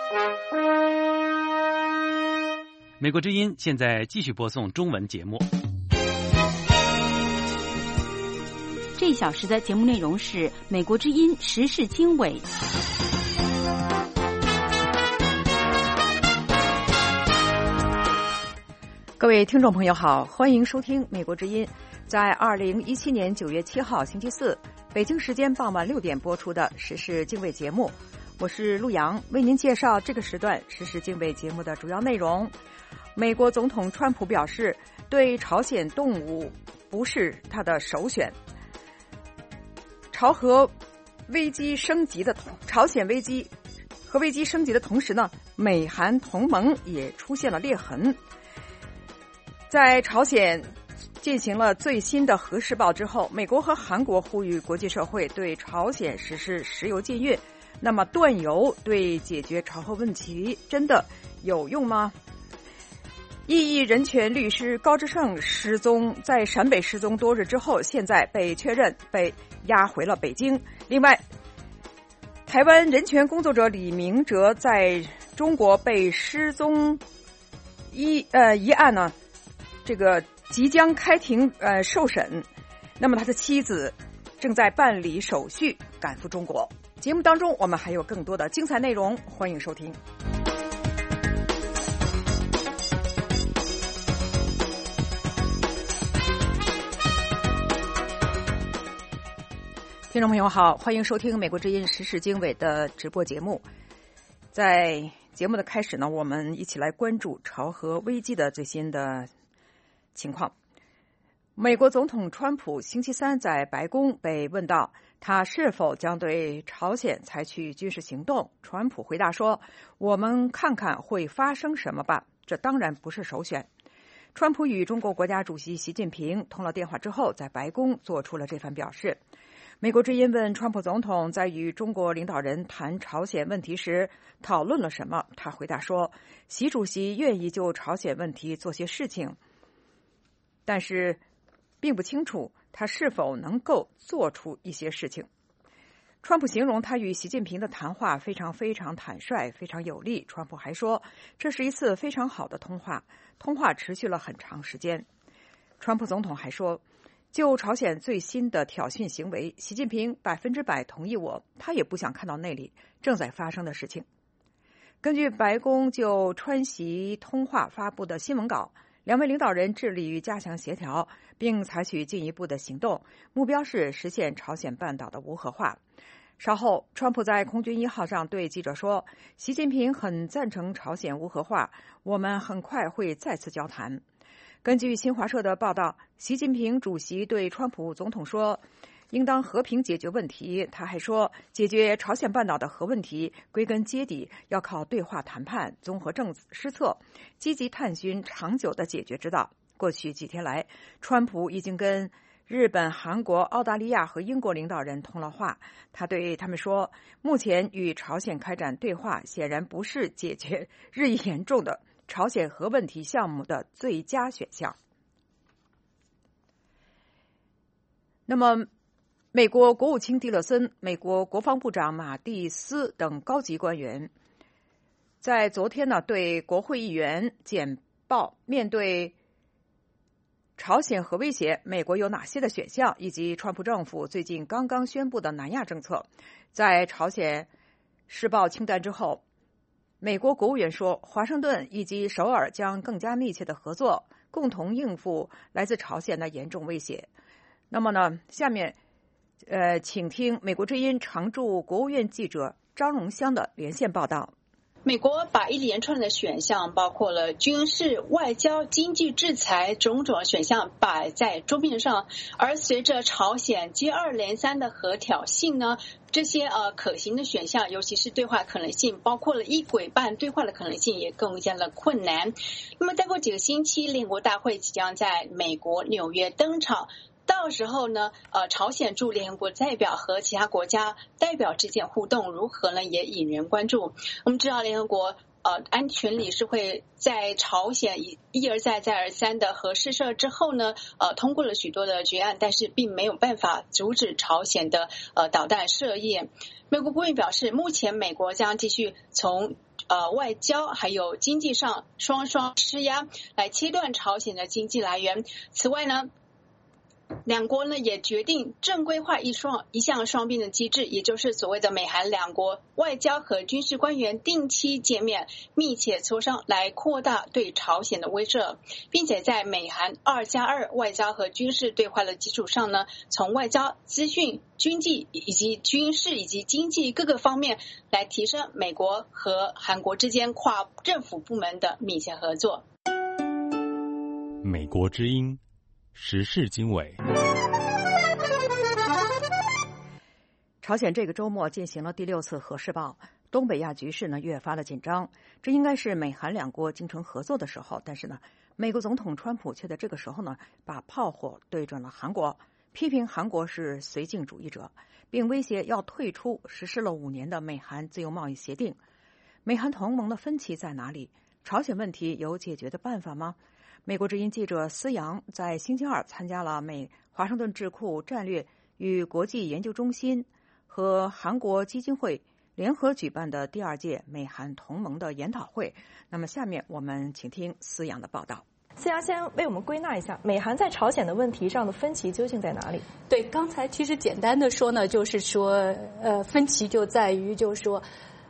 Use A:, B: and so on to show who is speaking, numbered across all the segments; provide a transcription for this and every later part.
A: 美国之音现在继续播送中文节目。
B: 这一小时的节目内容是美国之音时事经纬。
C: 各位听众朋友好，欢迎收听美国之音在2017年9月7号星期四北京时间傍晚6点播出的时事经纬节目。我是陆洋，为您介绍这个时段时事经纬节目的主要内容。美国总统川普表示，对朝鲜动武不是他的首选。朝鲜危机升级的同时呢，美韩同盟也出现了裂痕。在朝鲜进行了最新的核试爆之后，美国和韩国呼吁国际社会对朝鲜实施石油禁运。那么断油对解决朝核问题真的有用吗？异议人权律师高志胜失踪，在陕北失踪多日之后，现在被确认被押回了北京。另外，台湾人权工作者李明哲在中国被失踪一案呢，这个即将开庭受审，那么他的妻子正在办理手续赶赴中国。节目当中我们还有更多的精彩内容，欢迎收听。听众朋友好，欢迎收听美国之音时事经纬的直播节目。在节目的开始呢，我们一起来关注朝核危机的最新的情况。美国总统川普星期三在白宫被问到他是否将对朝鲜采取军事行动，川普回答说，我们看看会发生什么吧，这当然不是首选。川普与中国国家主席习近平通了电话之后，在白宫做出了这番表示。美国之音问川普总统在与中国领导人谈朝鲜问题时讨论了什么，他回答说，习主席愿意就朝鲜问题做些事情，但是并不清楚他是否能够做出一些事情。川普形容他与习近平的谈话非常坦率，非常有力。川普还说，这是一次非常好的通话持续了很长时间。川普总统还说，就朝鲜最新的挑衅行为，习近平100%同意我，他也不想看到那里正在发生的事情。根据白宫就川习通话发布的新闻稿，两位领导人致力于加强协调，并采取进一步的行动，目标是实现朝鲜半岛的无核化。稍后，川普在空军1号上对记者说，习近平很赞成朝鲜无核化，我们很快会再次交谈。根据新华社的报道，习近平主席对川普总统说，应当和平解决问题。他还说，解决朝鲜半岛的核问题归根结底要靠对话谈判、综合施策，积极探寻长久的解决之道。过去几天来，川普已经跟日本、韩国、澳大利亚和英国领导人通了话，他对他们说，目前与朝鲜开展对话显然不是解决日益严重的朝鲜核问题项目的最佳选项。那么，美国国务卿蒂勒森、美国国防部长马蒂斯等高级官员在昨天呢，对国会议员简报面对朝鲜核威胁，美国有哪些的选项，以及川普政府最近刚刚宣布的南亚政策。在朝鲜试爆清单之后，美国国务院说，华盛顿以及首尔将更加密切的合作，共同应付来自朝鲜的严重威胁。那么呢，下面请听美国之音常驻国务院记者张荣香的连线报道。
D: 美国把一连串的选项，包括了军事、外交、经济制裁种种选项摆在桌面上，而随着朝鲜接二连三的核挑衅呢，这些可行的选项，尤其是对话可能性，包括了一轨半对话的可能性，也更加的困难。那么再过几个星期，联合国大会即将在美国纽约登场。到时候呢，朝鲜驻联合国代表和其他国家代表之间互动如何呢，也引人关注。我们知道联合国安全理事会在朝鲜一而再再而三的核试射之后呢，通过了许多的决案，但是并没有办法阻止朝鲜的导弹射业。美国国务院表示，目前美国将继续从外交还有经济上双双施压，来切断朝鲜的经济来源。此外呢，两国呢也决定正规化一项双边的机制，也就是所谓的美韩两国外交和军事官员定期见面，密切磋商，来扩大对朝鲜的威慑，并且在美韩2+2外交和军事对话的基础上呢，从外交、资讯、军纪以及军事以及经济各个方面来提升美国和韩国之间跨政府部门的密切合作。
A: 美国之音时事经纬。
C: 朝鲜这个周末进行了第6次核试爆，东北亚局势呢越发的紧张。这应该是美韩两国精诚合作的时候，但是呢，美国总统川普却在这个时候呢，把炮火对准了韩国，批评韩国是绥靖主义者，并威胁要退出实施了5年的美韩自由贸易协定。美韩同盟的分歧在哪里？朝鲜问题有解决的办法吗？美国之音记者思阳在星期二参加了华盛顿智库战略与国际研究中心和韩国基金会联合举办的第2届美韩同盟的研讨会。那么下面我们请听思阳的报道。
E: 思阳先为我们归纳一下，美韩在朝鲜的问题上的分歧究竟在哪里？
F: 对，刚才其实简单的说呢，就是说，分歧就在于，就是说，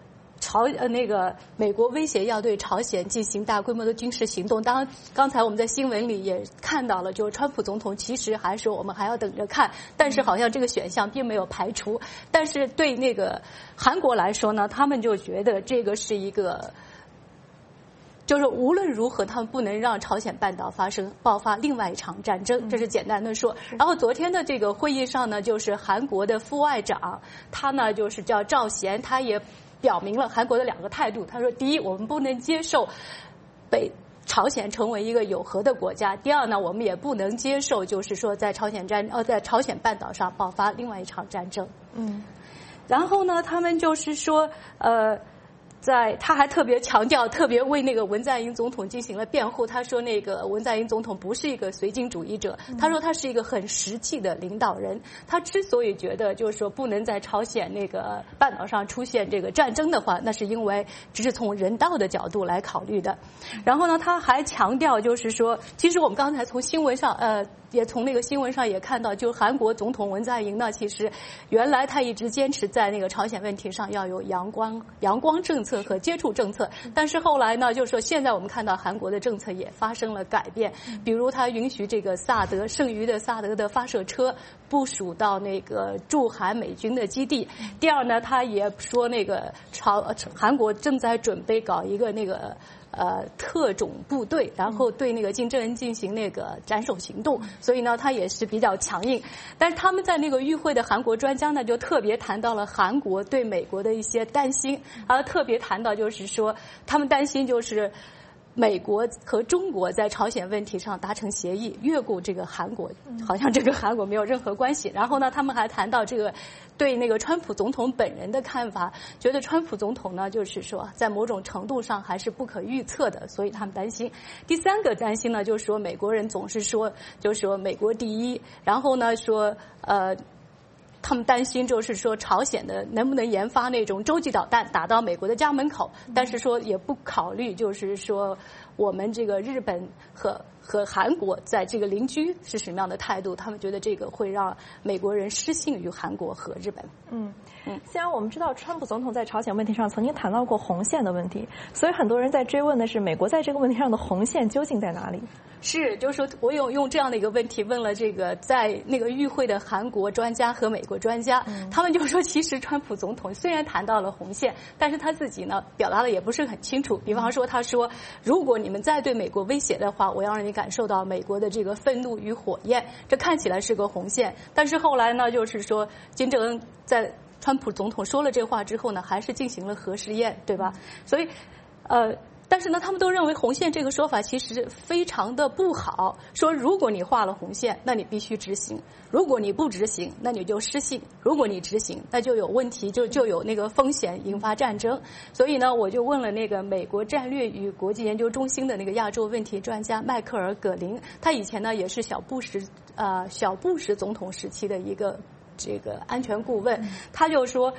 F: 美国威胁要对朝鲜进行大规模的军事行动。当然，刚才我们在新闻里也看到了，就是川普总统其实还说我们还要等着看，但是好像这个选项并没有排除。但是对那个韩国来说呢，他们就觉得这个是一个，就是无论如何，他们不能让朝鲜半岛爆发另外一场战争，这是简单的说。然后昨天的这个会议上呢，就是韩国的副外长，他呢就是叫赵贤，他也表明了韩国的2个态度。他说，第一，我们不能接受朝鲜成为一个有核的国家；第二呢，我们也不能接受，就是说在朝鲜半岛上爆发另外一场战争。然后呢，他们就是说，他还特别强调，特别为那个文在寅总统进行了辩护。他说，那个文在寅总统不是一个绥靖主义者，他说他是一个很实际的领导人。他之所以觉得就是说不能在朝鲜那个半岛上出现这个战争的话，那是因为只是从人道的角度来考虑的。然后呢，他还强调就是说，其实我们刚才从新闻上也从那个新闻上也看到，就韩国总统文在寅呢，其实原来他一直坚持在那个朝鲜问题上要有阳光政策和接触政策，但是后来呢，就是说现在我们看到韩国的政策也发生了改变，比如他允许这个剩余的萨德的发射车部署到那个驻韩美军的基地。第二呢，他也说那个韩国正在准备搞一个那个特种部队，然后对那个金正恩进行那个斩首行动，所以呢，他也是比较强硬。但是他们在那个与会的韩国专家呢，就特别谈到了韩国对美国的一些担心，特别谈到就是说，他们担心就是美国和中国在朝鲜问题上达成协议，越过这个韩国，好像这个韩国没有任何关系。然后呢，他们还谈到这个对那个川普总统本人的看法，觉得川普总统呢，就是说在某种程度上还是不可预测的，所以他们担心。第3个担心呢，就是说美国人总是说，就是说美国第一，然后呢说他们担心就是说朝鲜的能不能研发那种洲际导弹打到美国的家门口，但是说也不考虑就是说我们这个日本和韩国在这个邻居是什么样的态度，他们觉得这个会让美国人失信于韩国和日本。
E: 既然我们知道川普总统在朝鲜问题上曾经谈到过红线的问题，所以很多人在追问的是美国在这个问题上的红线究竟在哪里？
F: 是，就是说我用这样的一个问题问了这个在那个与会的韩国专家和美国专家，他们就说其实川普总统虽然谈到了红线，但是他自己呢表达的也不是很清楚。比方说他说，如果你们再对美国威胁的话，我要让你感受到美国的这个愤怒与火焰，这看起来是个红线。但是后来呢，就是说金正恩在川普总统说了这话之后呢，还是进行了核试验，对吧？所以但是呢，他们都认为红线这个说法其实非常的不好，说如果你画了红线，那你必须执行；如果你不执行，那你就失信；如果你执行，那就有问题，就有那个风险引发战争。所以呢，我就问了那个美国战略与国际研究中心的那个亚洲问题专家迈克尔·葛林，他以前呢也是小布什总统时期的一个这个安全顾问，他就说，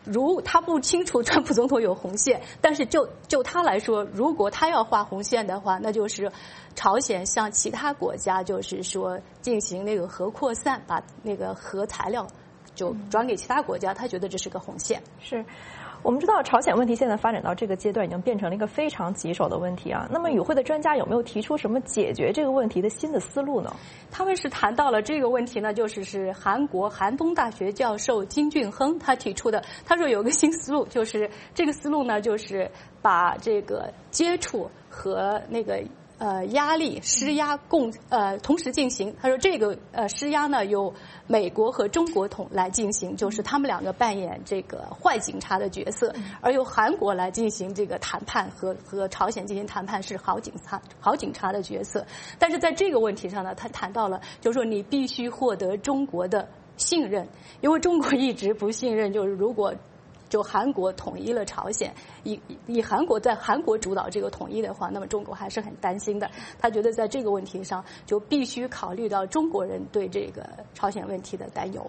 F: 他不清楚川普总统有红线，但是就他来说，如果他要画红线的话，那就是朝鲜向其他国家就是说进行那个核扩散，把那个核材料就转给其他国家，他觉得这是个红线。
E: 是。我们知道朝鲜问题现在发展到这个阶段，已经变成了一个非常棘手的问题啊。那么与会的专家有没有提出什么解决这个问题的新的思路呢？
F: 他们是谈到了这个问题呢，是韩国韩东大学教授金俊亨他提出的。他说有个新思路，就是这个思路呢，就是把这个接触和那个压力施压同时进行。他说这个施压呢由美国和中国来进行，就是他们两个扮演这个坏警察的角色，而由韩国来进行这个谈判和朝鲜进行谈判是好警察的角色。但是在这个问题上呢，他谈到了就是说你必须获得中国的信任，因为中国一直不信任，就是如果就韩国统一了朝鲜，以韩国主导这个统一的话，那么中国还是很担心的。他觉得在这个问题上就必须考虑到中国人对这个朝鲜问题的担忧。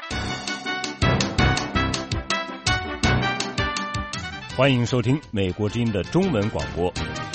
A: 欢迎收听美国之音的中文广播。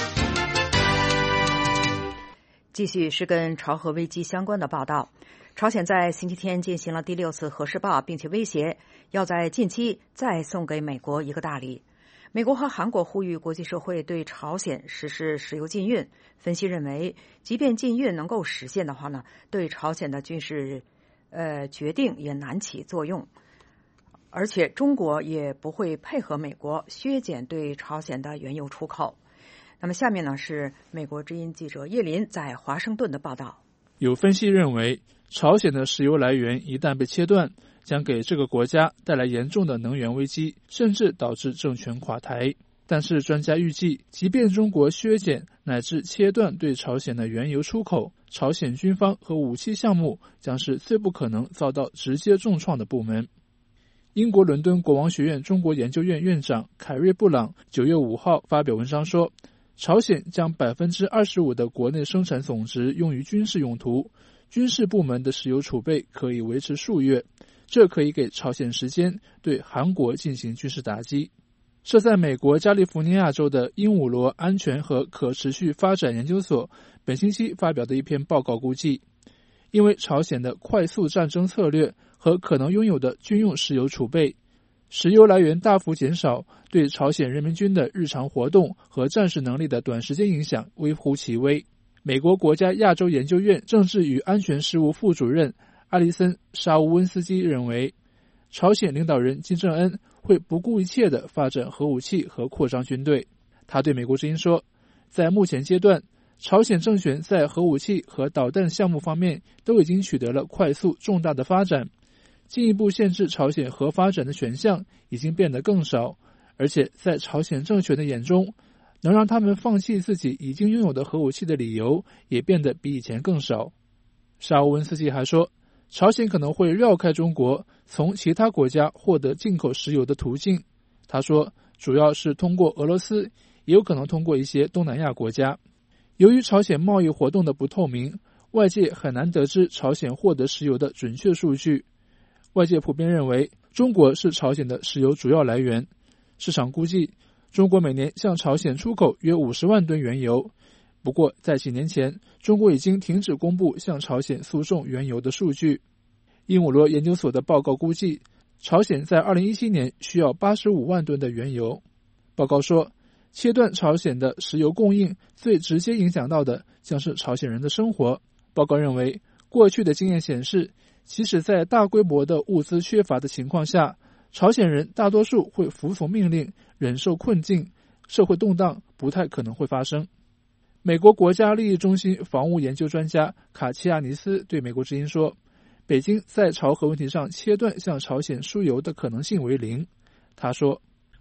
C: 继续是跟朝核危机相关的报道。朝鲜在星期天进行了第6次核试爆，并且威胁要在近期再送给美国一个大礼。美国和韩国呼吁国际社会对朝鲜实施石油禁运。分析认为，即便禁运能够实现的话呢，对朝鲜的军事决定也难起作用，而且中国也不会配合美国削减对朝鲜的原油出口。那么下面呢是美国之音记者叶林在华盛顿的报道。
G: 有分析认为，朝鲜的石油来源一旦被切断，将给这个国家带来严重的能源危机，甚至导致政权垮台。但是专家预计，即便中国削减乃至切断对朝鲜的原油出口，朝鲜军方和武器项目将是最不可能遭到直接重创的部门。英国伦敦国王学院中国研究院院长凯瑞布朗9月5号发表文章说，朝鲜将 25% 的国内生产总值用于军事用途，军事部门的石油储备可以维持数月，这可以给朝鲜时间对韩国进行军事打击。设在美国加利福尼亚州的鹦鹉螺安全和可持续发展研究所本星期发表的一篇报告估计，因为朝鲜的快速战争策略和可能拥有的军用石油储备，石油来源大幅减少，对朝鲜人民军的日常活动和战事能力的短时间影响微乎其微。美国国家亚洲研究院政治与安全事务副主任阿里森·沙乌温斯基认为，朝鲜领导人金正恩会不顾一切地发展核武器和扩张军队。他对美国之音说，在目前阶段，朝鲜政权在核武器和导弹项目方面都已经取得了快速重大的发展，进一步限制朝鲜核发展的选项已经变得更少，而且在朝鲜政权的眼中，能让他们放弃自己已经拥有的核武器的理由也变得比以前更少。沙乌温斯基还说，朝鲜可能会绕开中国，从其他国家获得进口石油的途径。他说，主要是通过俄罗斯，也有可能通过一些东南亚国家。由于朝鲜贸易活动的不透明，外界很难得知朝鲜获得石油的准确数据。外界普遍认为，中国是朝鲜的石油主要来源。市场估计，中国每年向朝鲜出口约50万吨原油。不过，在几年前，中国已经停止公布向朝鲜输送原油的数据。鹦鹉螺研究所的报告估计，朝鲜在2017年需要85万吨的原油。报告说，切断朝鲜的石油供应，最直接影响到的将是朝鲜人的生活。报告认为，过去的经验显示，即使在大规模的物资缺乏的情况下，朝鲜人大多数会服从命令，忍受困境，社会动荡不太可能会发生。美国国家利益中心防务研究专家卡齐亚尼斯对美国之音说，北京在朝核问题上切断向朝鲜输油的可能性为零。他说，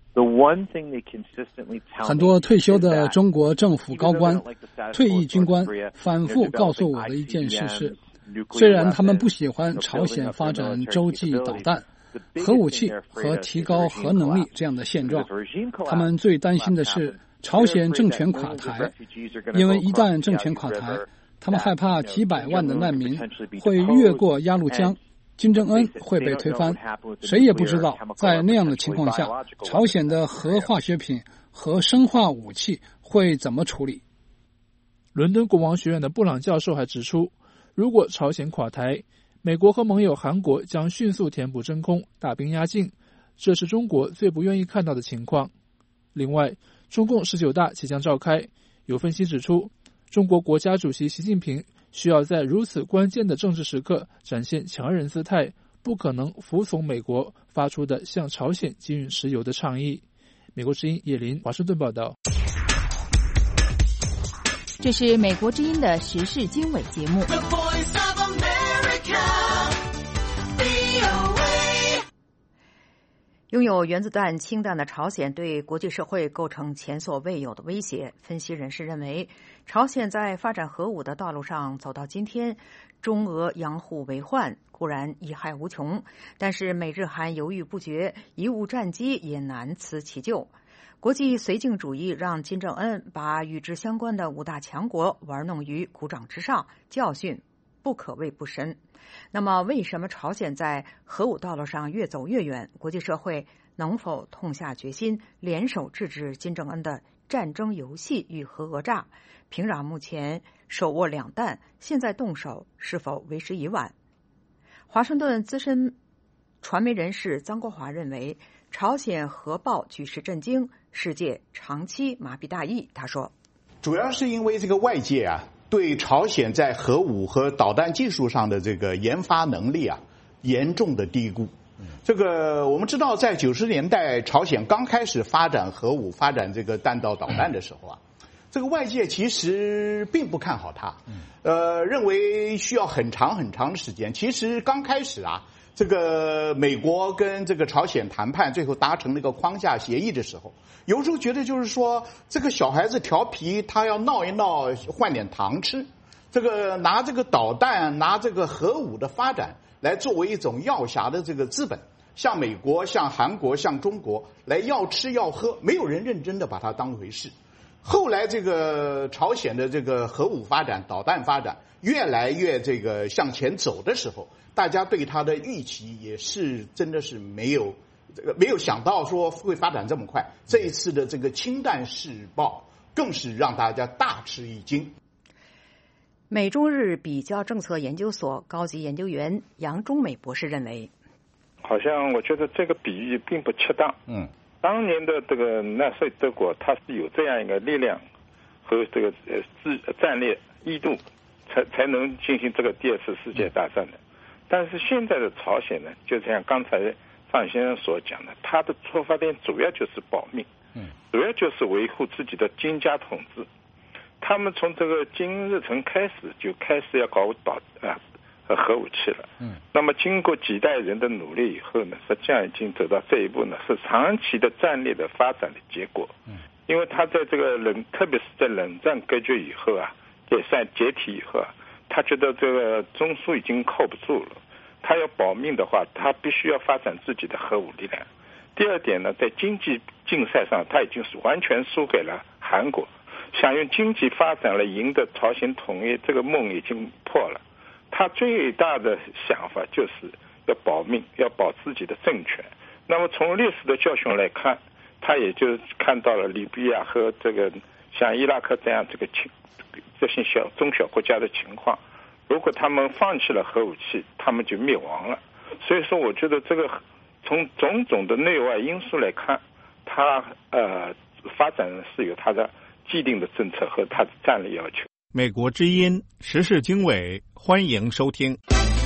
H: 很多退休的中国政府高官、退役军官反复告诉我的一件事是，虽然他们不喜欢朝鲜发展洲际导弹、核武器和提高核能力这样的现状，他们最担心的是朝鲜政权垮台，因为一旦政权垮台，他们害怕几百万的难民会越过鸭绿江， 金正恩会被推翻。谁也不知道，在那样的情况下，朝鲜的核化学品和生化武器会怎么处理。
G: 伦敦国王学院的布朗教授还指出，如果朝鲜垮台，美国和盟友韩国将迅速填补真空，大兵压境，这是中国最不愿意看到的情况。另外，中共19大即将召开，有分析指出，中国国家主席习近平需要在如此关键的政治时刻展现强人姿态，不可能服从美国发出的向朝鲜禁运石油的倡议。美国之音叶林华盛顿报道。
B: 这是美国之音的时事经纬节目。
C: 拥有原子弹氢弹的朝鲜对国际社会构成前所未有的威胁。分析人士认为，朝鲜在发展核武的道路上走到今天，中俄相互为患，固然贻害无穷，但是美日韩犹豫不决，贻误战机也难辞其咎。国际绥靖主义让金正恩把与之相关的5大强国玩弄于股掌之上，教训不可谓不深。那么为什么朝鲜在核武道路上越走越远？国际社会能否痛下决心，联手制止金正恩的战争游戏与核讹诈？平壤目前手握2弹，现在动手是否为时已晚？华盛顿资深传媒人士臧国华认为，朝鲜核爆举世震惊，世界长期麻痹大意。他说，
I: 主要是因为这个外界对朝鲜在核武和导弹技术上的这个研发能力严重的低估。这个我们知道，在90年代朝鲜刚开始发展核武、发展这个弹道导弹的时候这个外界其实并不看好它，认为需要很长很长的时间。其实刚开始这个美国跟这个朝鲜谈判，最后达成那个框架协议的时候，有时候觉得就是说，这个小孩子调皮，他要闹一闹，换点糖吃。这个拿这个导弹、拿这个核武的发展来作为一种要挟的这个资本，像美国、像韩国、像中国来要吃要喝，没有人认真的把它当回事。后来这个朝鲜的这个核武发展、导弹发展越来越这个向前走的时候，大家对它的预期也是真的是没有想到说会发展这么快。这一次的这个氢弹试爆更是让大家大吃一惊。
C: 美中日比较政策研究所高级研究员杨忠美博士认为，
J: 好像我觉得这个比喻并不恰当。当年的这个纳粹德国，它是有这样一个力量和这个战略意图，才能进行这个第2次世界大战的。但是现在的朝鲜呢，就像刚才范先生所讲的，他的出发点主要就是保命，主要就是维护自己的金家统治。他们从这个金日成开始就开始要搞核武器了。那么经过几代人的努力以后呢，实际上已经走到这一步呢，是长期的战略的发展的结果。因为他在这个特别是在冷战割据以后解体以后他觉得这个中苏已经靠不住了，他要保命的话，他必须要发展自己的核武力量。第二点呢，在经济竞赛上，他已经是完全输给了韩国，想用经济发展来赢得朝鲜统一，这个梦已经破了。他最大的想法就是要保命，要保自己的政权。那么从历史的教训来看，他也就看到了利比亚和这个像伊拉克这样这些中小国家的情况。如果他们放弃了核武器，他们就灭亡了。所以说，我觉得这个从种种的内外因素来看，他发展是有他的既定的政策和他的战略要求。
A: 美国之音时事经纬，欢迎收听。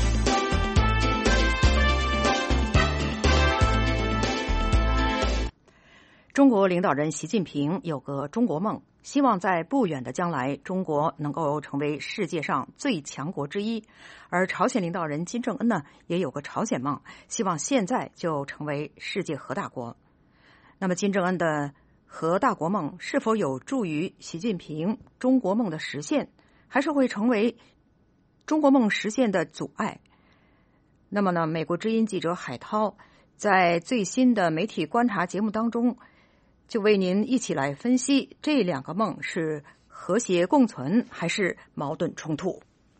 C: 中国领导人习近平有个中国梦，希望在不远的将来，中国能够成为世界上最强国之一。而朝鲜领导人金正恩呢，也有个朝鲜梦，希望现在就成为世界核大国。那么金正恩的核大国梦是否有助于习近平中国梦的实现，还是会成为中国梦实现的阻碍？那么呢，美国之音记者海涛在最新的媒体观察节目当中，就为您一起来分析这2个梦是和谐共存还是矛盾冲突。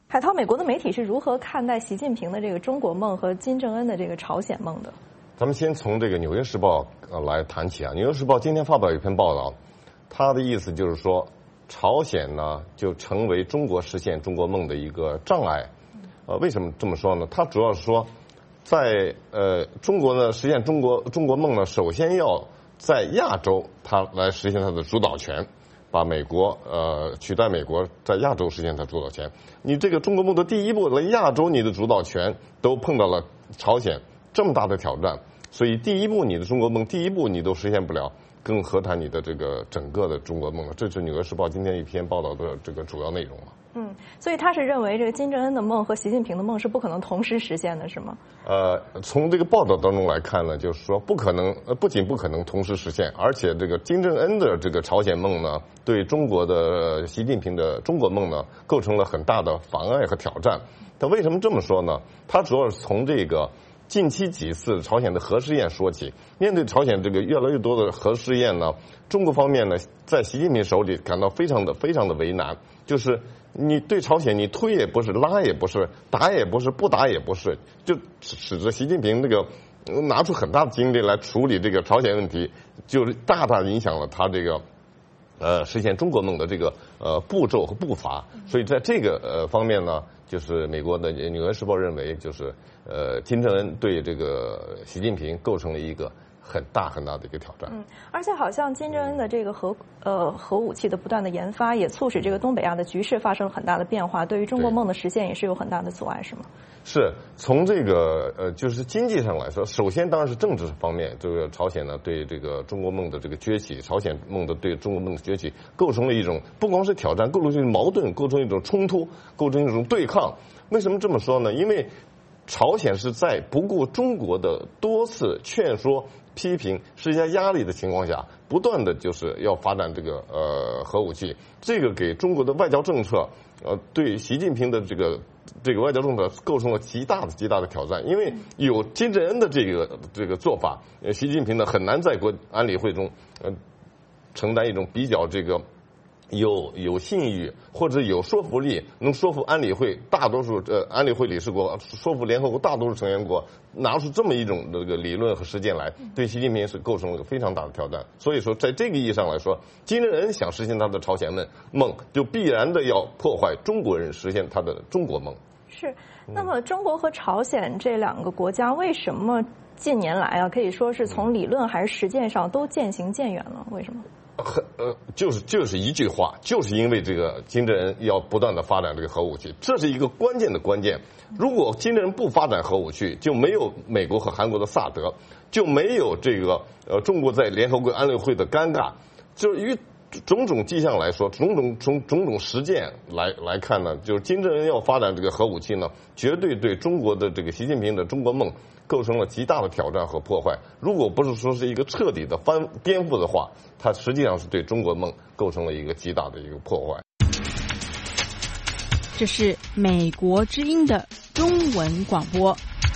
E: 海涛，美国的媒体是如何看待习近平的这个中国梦和金正恩的这个朝鲜梦的？
K: 咱们先从这个《纽约时报》来谈起啊，《纽约时报》今天发表一篇报道，他的意思就是说，朝鲜呢就成为中国实现中国梦的一个障碍。为什么这么说呢？他主要是说，在中国呢实现中国梦呢，首先要在亚洲它来实现它的主导权，把美国取代美国在亚洲实现它主导权。你这个中国梦的第一步，在亚洲你的主导权都碰到了朝鲜这么大的挑战，所以第一步你的中国梦第一步你都实现不了，更何谈你的这个整个的中国梦了？这是《纽约时报》今天一篇报道的这个主要内容嘛。
E: 所以他是认为这个金正恩的梦和习近平的梦是不可能同时实现的，是吗？
K: 从这个报道当中来看呢，就是说不可能，不仅不可能同时实现，而且这个金正恩的这个朝鲜梦呢，对中国的习近平的中国梦呢，构成了很大的妨碍和挑战。但为什么这么说呢？他主要是从这个近期几次朝鲜的核试验说起。面对朝鲜这个越来越多的核试验呢，中国方面呢，在习近平手里感到非常的为难，就是你对朝鲜你推也不是，拉也不是，打也不是，不打也不是，就使得习近平这个拿出很大的精力来处理这个朝鲜问题，就是大大影响了他这个实现中国梦的这个步骤和步伐。所以在这个方面呢，就是美国的《纽约时报》认为，就是金正恩对这个习近平构成了一个很大的一个挑战。
E: 而且好像金正恩的这个核武器的不断的研发，也促使这个东北亚的局势发生了很大的变化，对于中国梦的实现也是有很大的阻碍，是吗？
K: 是从这个就是经济上来说，首先当然是政治方面，这个朝鲜呢对这个中国梦的这个崛起，朝鲜梦的对中国梦的崛起，构成了一种不光是挑战，构成一种矛盾，构成一种冲突，构成一种对抗。为什么这么说呢？因为朝鲜是在不顾中国的多次劝说、批评、施加压力的情况下，不断的就是要发展这个核武器，这个给中国的外交政策，对习近平的这个外交政策构成了极大的挑战。因为有金正恩的这个做法，习近平呢很难在国安理会中承担一种比较这个有信誉或者有说服力，能说服安理会大多数安理会理事国，说服联合国大多数成员国，拿出这么一种这个理论和实践来，对习近平是构成了非常大的挑战。所以说，在这个意义上来说，金正恩想实现他的朝鲜梦，就必然的要破坏中国人实现他的中国梦。
E: 是。那么，中国和朝鲜这两个国家为什么近年来啊，可以说是从理论还是实践上都渐行渐远了？为什么？
K: 就是一句话，就是因为这个金正恩要不断的发展这个核武器，这是一个关键的关键。如果金正恩不发展核武器，就没有美国和韩国的萨德，就没有这个中国在联合国安理会的尴尬。就是与种种迹象来说，从种种实践来看呢，就是金正恩要发展这个核武器呢，绝对对中国的这个习近平的中国梦构成了极大的挑战和破坏。如果不是说是一个彻底的颠覆的话，它实际上是对中国梦构成了一个极大的一个破坏。
B: 这是美国之音的中文广播。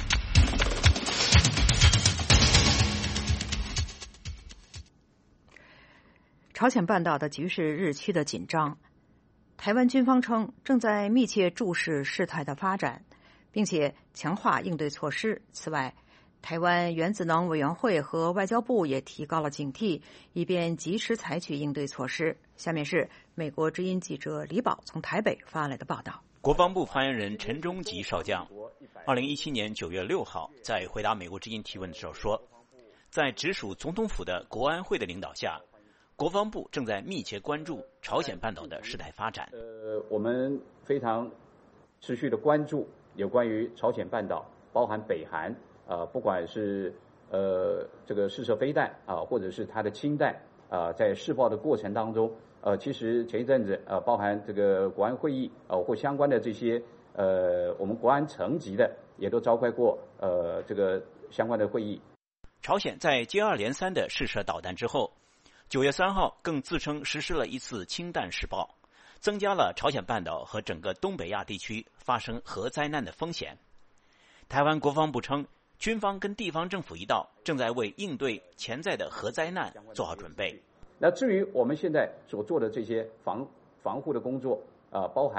C: 朝鲜半岛的局势日趋的紧张，台湾军方称正在密切注视事态的发展，并且强化应对措施。此外，台湾原子能委员会和外交部也提高了警惕，以便及时采取应对措施。下面是美国之音记者李宝从台北发来的报道。
L: 国防部发言人陈忠吉少将2017年9月6号在回答美国之音提问的时候说，在直属总统府的国安会的领导下，国防部正在密切关注朝鲜半岛的事态发展。
M: 我们非常持续的关注有关于朝鲜半岛，包含北韩不管是这个试射飞弹或者是它的氢弹在试爆的过程当中，其实前一阵子包含这个国安会议或相关的这些我们国安层级的也都召开过这个相关的会议。
L: 朝鲜在接二连三的试射导弹之后，9月3号更自称实施了一次氢弹试爆，增加了朝鲜半岛和整个东北亚地区发生核灾难的风险。台湾国防部称，军方跟地方政府一道，正在为应对潜在的核灾难做好准备。
M: 那至于我们现在所做的这些防护的工作，包含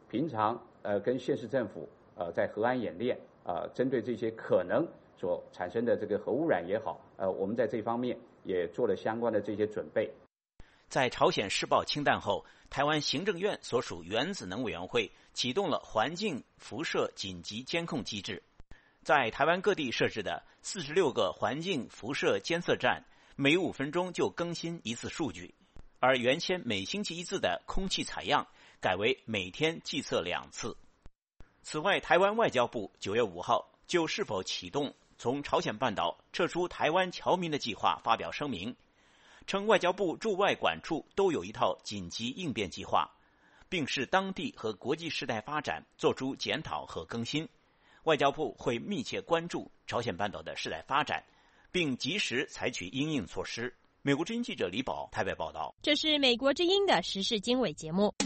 M: 平常跟县市政府在核安演练针对这些可能所产生的这个核污染也好，我们在这方面也做了相关的这些准备。
L: 在朝鲜试爆氢弹后，台湾行政院所属原子能委员会启动了环境辐射紧急监控机制，在台湾各地设置的46个环境辐射监测站，每5分钟就更新一次数据，而原先每星期1次的空气采样改为每天计测2次。此外，台湾外交部9月5号就是否启动从朝鲜半岛撤出台湾侨民的计划发表声明，称外交部驻外管处都有一套紧急应变计划，并视当地和国际时代发展做出检讨和更新。外交部会密切关注朝鲜半岛的事态发展，并及时采取因应措施。美国之音记者李宝台北报道。
N: 这是美国之音的时事经纬节目。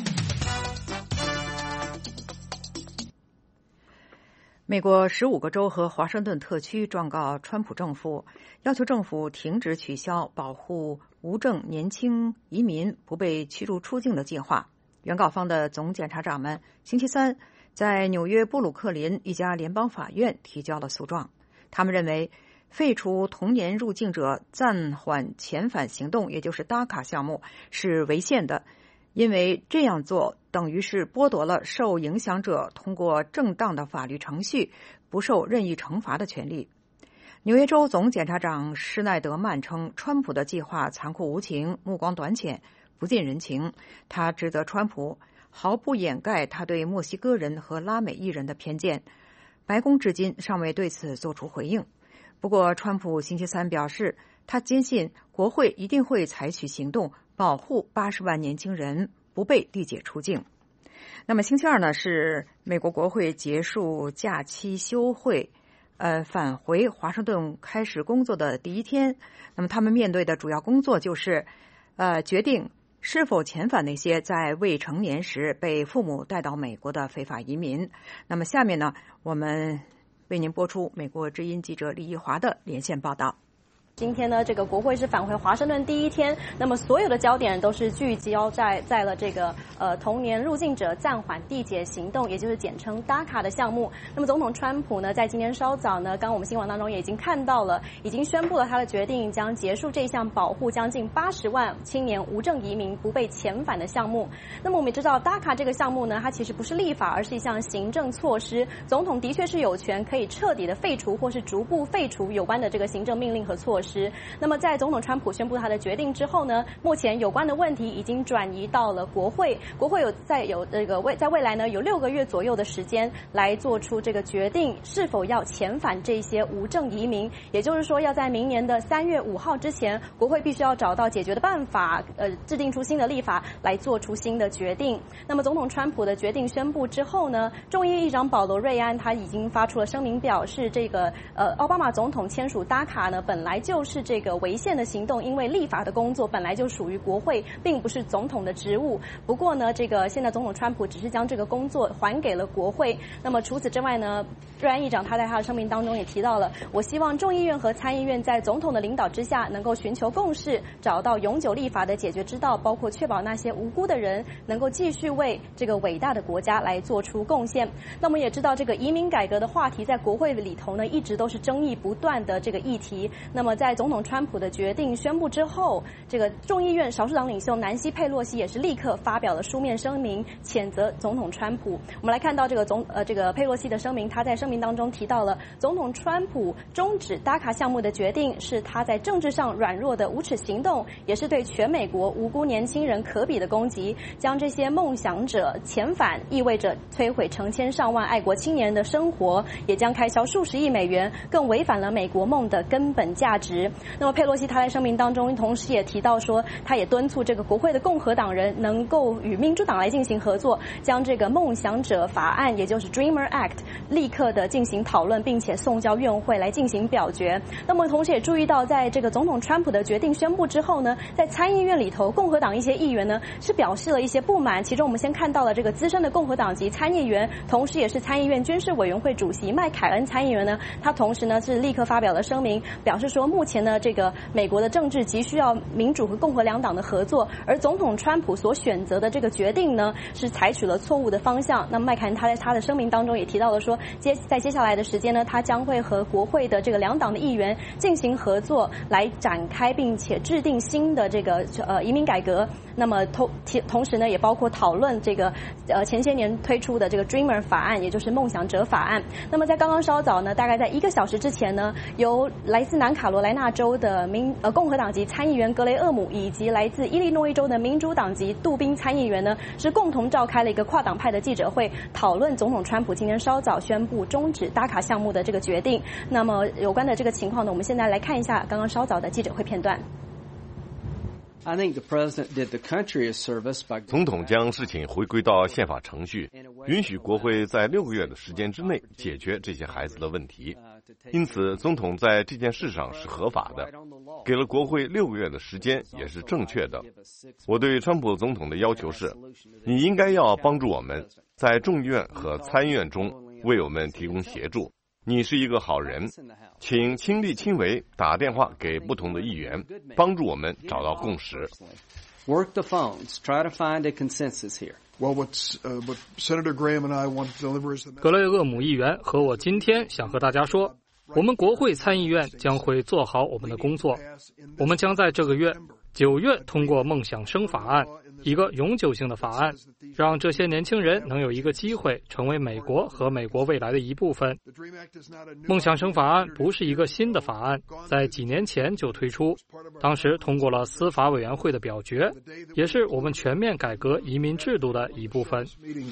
C: 美国15个州和华盛顿特区状告川普政府，要求政府停止取消保护无证年轻移民不被驱逐出境的计划。原告方的总检察长们星期三在纽约布鲁克林一家联邦法院提交了诉状。他们认为废除同年入境者暂缓遣返行动，也就是 DACA 项目是违宪的，因为这样做等于是剥夺了受影响者通过正当的法律程序不受任意惩罚的权利。纽约州总检察长施耐德曼称，川普的计划残酷无情、目光短浅、不近人情。他指责川普毫不掩盖他对墨西哥人和拉美裔人的偏见。白宫至今尚未对此作出回应。不过，川普星期三表示，他坚信国会一定会采取行动，保护80万年轻人不被递解出境。那么星期二呢，是美国国会结束假期休会，返回华盛顿开始工作的第一天。那么他们面对的主要工作就是，决定是否遣返那些在未成年时被父母带到美国的非法移民。那么下面呢，我们为您播出美国之音记者李一华的连线报道。
E: 今天呢，这个国会是返回华盛顿第一天，那么所有的焦点都是聚焦在了这个同年入境者暂缓递解行动，也就是简称 DACA 的项目。那么总统川普呢，在今天稍早呢，刚我们新闻当中也已经看到了，已经宣布了他的决定，将结束这项保护将近80万青年无证移民不被遣返的项目。那么我们也知道 DACA 这个项目呢，它其实不是立法，而是一项行政措施。总统的确是有权可以彻底的废除或是逐步废除有关的这个行政命令和措施。那么在总统川普宣布他的决定之后呢，目前有关的问题已经转移到了国会。国会在未来呢有6个月左右的时间来做出这个决定，是否要遣返这些无证移民。也就是说，要在明年的3月5号之前，国会必须要找到解决的办法，制定出新的立法来做出新的决定。那么总统川普的决定宣布之后呢，众议议长保罗瑞安他已经发出了声明，表示这个奥巴马总统签署 DACA 呢，本来就是这个违宪的行动，因为立法的工作本来就属于国会，并不是总统的职务。不过呢，这个现在总统川普只是将这个工作还给了国会。那么除此之外呢，瑞安议长他在他的声明当中也提到了，我希望众议院和参议院在总统的领导之下，能够寻求共识，找到永久立法的解决之道，包括确保那些无辜的人能够继续为这个伟大的国家来做出贡献。那么也知道这个移民改革的话题在国会里头呢，一直都是争议不断的这个议题。那么在总统川普的决定宣布之后，这个众议院少数党领袖南希佩洛西也是立刻发表了书面声明，谴责总统川普。我们来看到这个佩洛西的声明，他在声明当中提到了总统川普终止 DACA 项目的决定是他在政治上软弱的无耻行动，也是对全美国无辜年轻人可比的攻击。将这些梦想者遣返，意味着摧毁成千上万爱国青年的生活，也将开销数十亿美元，更违反了美国梦的根本价值。那么佩洛西他在声明当中同时也提到说，他也敦促这个国会的共和党人能够与民主党来进行合作，将这个梦想者法案，也就是 Dreamer Act 立刻的进行讨论，并且送交院会来进行表决。那么同时也注意到，在这个总统川普的决定宣布之后呢，在参议院里头，共和党一些议员呢是表示了一些不满。其中我们先看到了这个资深的共和党籍参议员，同时也是参议院军事委员会主席麦凯恩参议员呢，他同时呢是立刻发表了声明，表示说目目前呢，这个美国的政治急需要民主和共和两党的合作，而总统川普所选择的这个决定呢，是采取了错误的方向。那么麦凯恩他在他的声明当中也提到了说，在接下来的时间呢，他将会和国会的这个两党的议员进行合作，来展开并且制定新的这个移民改革。那么同时呢，也包括讨论这个前些年推出的这个 Dreamer 法案，也就是梦想者法案。那么在刚刚稍早呢，大概在1个小时之前呢，由来自南卡罗来纳州的共和党籍参议员格雷厄姆以及来自伊利诺伊州的民主党籍杜宾参议员呢，是共同召开了一个跨党派的记者会，讨论总统川普今天稍早宣布终止DACA项目的这个决定。那么有关的这个情况呢，我们现在来看一下刚刚稍早的记者会片段。
K: 总统将事情回归到宪法程序，允许国会在6个月的时间之内解决这些孩子的问题。因此，总统在这件事上是合法的，给了国会6个月的时间也是正确的。我对川普总统的要求是，你应该要帮助我们在众议院和参议院中为我们提供协助。你是一个好人，请亲力亲为打电话给不同的议员，帮助我们找到共识。
O: Work the phones, try to find a consensus here.
P: Well, what Senator Graham and I want to deliver is the
Q: 格雷厄姆议员和我今天想和大家说，我们国会参议院将会做好我们的工作。我们将在这个月9月通过梦想生法案，一个永久性的法案，让这些年轻人能有一个机会成为美国和美国未来的一部分。梦想生法案不是一个新的法案，在几年前就推出，当时通过了司法委员会的表决，也是我们全面改革移民制度的一部分。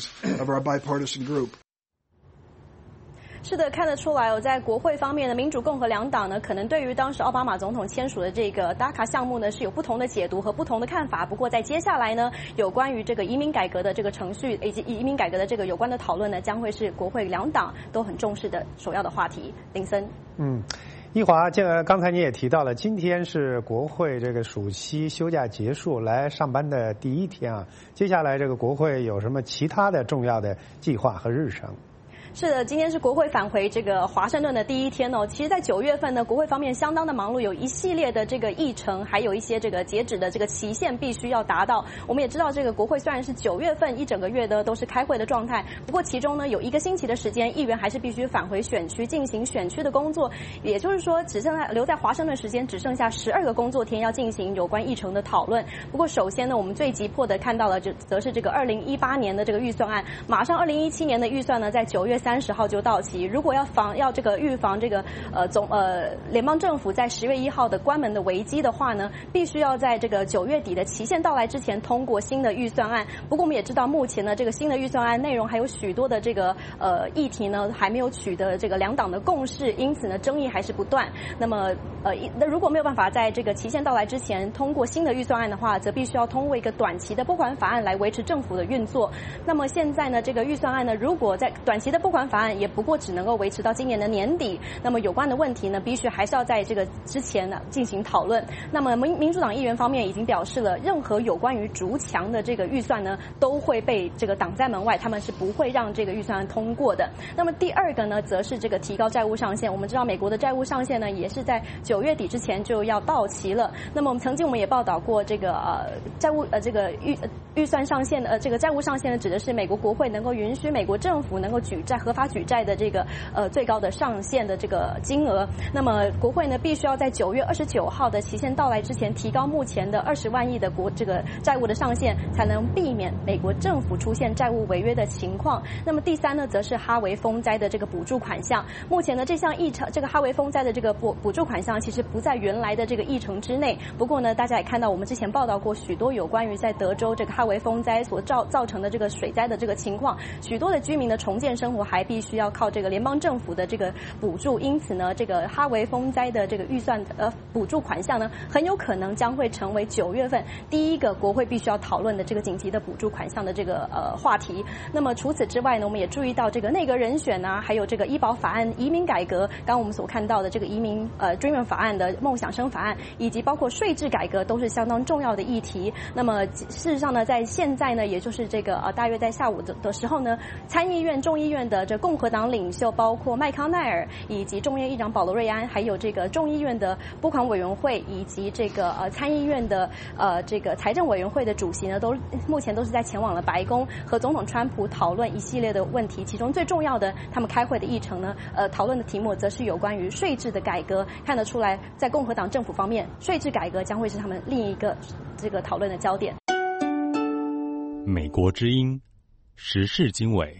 E: 是的，看得出来哦，在国会方面的民主共和两党呢，可能对于当时奥巴马总统签署的这个 DACA 项目呢，是有不同的解读和不同的看法。不过在接下来呢，有关于这个移民改革的这个程序以及移民改革的这个有关的讨论呢，将会是国会两党都很重视的首要的话题。林森，
R: 一华，刚才你也提到了，今天是国会这个暑期休假结束来上班的第一天啊。接下来这个国会有什么其他的重要的计划和日程？
E: 是的，今天是国会返回这个华盛顿的第一天哦。其实，在9月份呢，国会方面相当的忙碌，有一系列的这个议程，还有一些这个截止的这个期限必须要达到。我们也知道，这个国会虽然是9月份一整个月的都是开会的状态，不过其中呢有1个星期的时间，议员还是必须返回选区进行选区的工作。也就是说，留在华盛顿时间只剩下12个工作天要进行有关议程的讨论。不过，首先呢，我们最急迫的看到了，则是这个2018年的这个预算案，马上2017年的预算呢，在9月30号就到期。如果要这个预防这个联邦政府在10月1号的关门的危机的话呢，必须要在这个9月底的期限到来之前通过新的预算案。不过我们也知道，目前呢这个新的预算案内容还有许多的这个议题呢还没有取得这个两党的共识，因此呢争议还是不断。那么如果没有办法在这个期限到来之前通过新的预算案的话，则必须要通过一个短期的拨款法案来维持政府的运作。那么现在呢，这个预算案呢，如果在短期的拨款法案也不过只能够维持到今年的年底，那么有关的问题呢，必须还是要在这个之前呢进行讨论。那么民主党议员方面已经表示了，任何有关于筑墙的这个预算呢，都会被这个挡在门外，他们是不会让这个预算案通过的。那么第二个呢，则是这个提高债务上限。我们知道美国的债务上限呢，也是在9月底之前就要到期了。那么我们也报道过，这个债务这个预算上限的这个债务上限呢，指的是美国国会能够允许美国政府能够合法举债的这个最高的上限的这个金额。那么国会呢，必须要在9月29号的期限到来之前提高目前的20万亿的这个债务的上限，才能避免美国政府出现债务违约的情况。那么第三呢，则是哈维风灾的这个补助款项。目前呢，这项这个哈维风灾的这个补助款项其实不在原来的这个议程之内。不过呢，大家也看到我们之前报道过许多有关于在德州这个哈维风灾所造成的这个水灾的这个情况，许多的居民的重建生活还必须要靠这个联邦政府的这个补助。因此呢，这个哈维风灾的这个预算补助款项呢，很有可能将会成为9月份第一个国会必须要讨论的这个紧急的补助款项的这个话题。那么除此之外呢，我们也注意到这个内阁人选啊，还有这个医保法案、移民改革，刚刚我们所看到的这个移民Dreamer 法案的梦想生法案，以及包括税制改革，都是相当重要的议题。那么事实上呢， 在现在呢，也就是这个大约在下午的时候呢，参议院、众议院的这共和党领袖，包括麦康奈尔以及众议院议长保罗瑞安，还有这个众议院的拨款委员会以及这个参议院的这个财政委员会的主席呢，目前都是在前往了白宫和总统川普讨论一系列的问题，其中最重要的他们开会的议程呢，讨论的题目则是有关于税制的改革。看得出来，在共和党政府方面，税制改革将会是他们另一个这个讨论的焦点。
A: 美国之音时事经纬，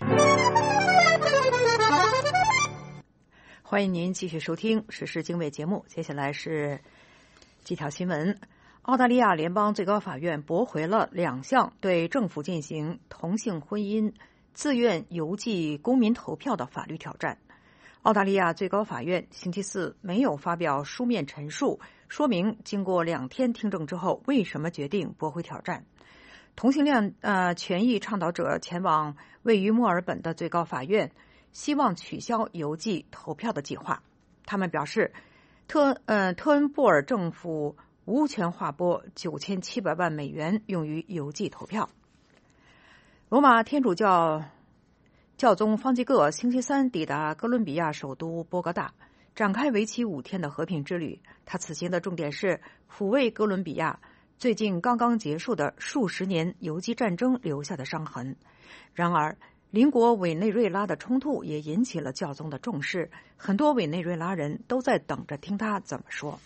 C: 欢迎您继续收听时事经纬节目。接下来是几条新闻。澳大利亚联邦最高法院驳回了2项对政府进行同性婚姻自愿邮寄公民投票的法律挑战。澳大利亚最高法院星期四没有发表书面陈述，说明经过2天听证之后为什么决定驳回挑战。同性恋权益倡导者前往位于墨尔本的最高法院，希望取消邮寄投票的计划。他们表示，特恩布尔政府无权划拨9700万美元用于邮寄投票。罗马天主教宗方济各星期三抵达哥伦比亚首都波哥大，展开为期5天的和平之旅。他此行的重点是抚慰哥伦比亚最近刚刚结束的数十年游击战争留下的伤痕。然而，邻国委内瑞拉的冲突也引起了教宗的重视，很多委内瑞拉人都在等着听他怎么说。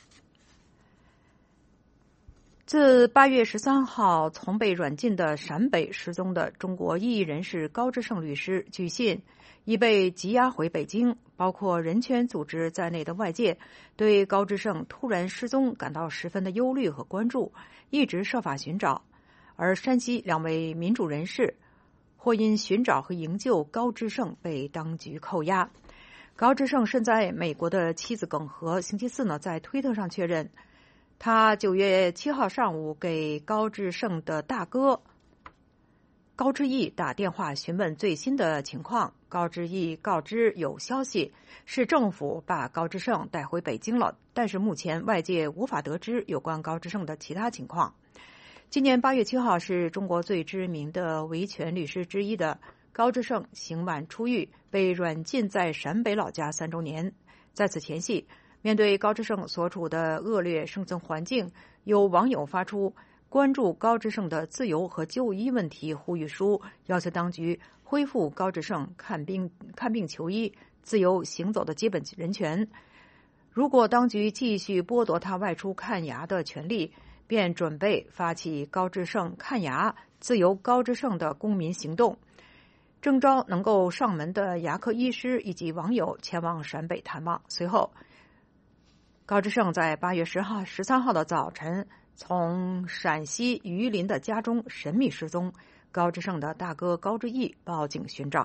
C: 自8月13号从被软禁的陕北失踪的中国异议人士高志胜律师，据信已被羁押回北京。包括人权组织在内的外界对高志胜突然失踪感到十分的忧虑和关注，一直设法寻找。而山西2位民主人士或因寻找和营救高志胜被当局扣押。高志胜身在美国的妻子耿和星期四在推特上确认，他9月7号上午给高志胜的大哥高志毅打电话询问最新的情况。高志毅告知有消息是政府把高志胜带回北京了，但是目前外界无法得知有关高志胜的其他情况。今年8月7号是中国最知名的维权律师之一的高志胜刑满出狱，被软禁在陕北老家3周年。在此前夕，面对高志胜所处的恶劣生存环境，有网友发出关注高志胜的自由和就医问题呼吁书，要求当局恢复高志胜看病求医、自由行走的基本人权。如果当局继续剥夺他外出看牙的权利，便准备发起高志胜看牙、自由高志胜的公民行动，征召能够上门的牙科医师以及网友前往陕北探望。随后，高志胜在8月13号的早晨从陕西榆林的家中神秘失踪。高志胜的大哥高志毅报警寻找。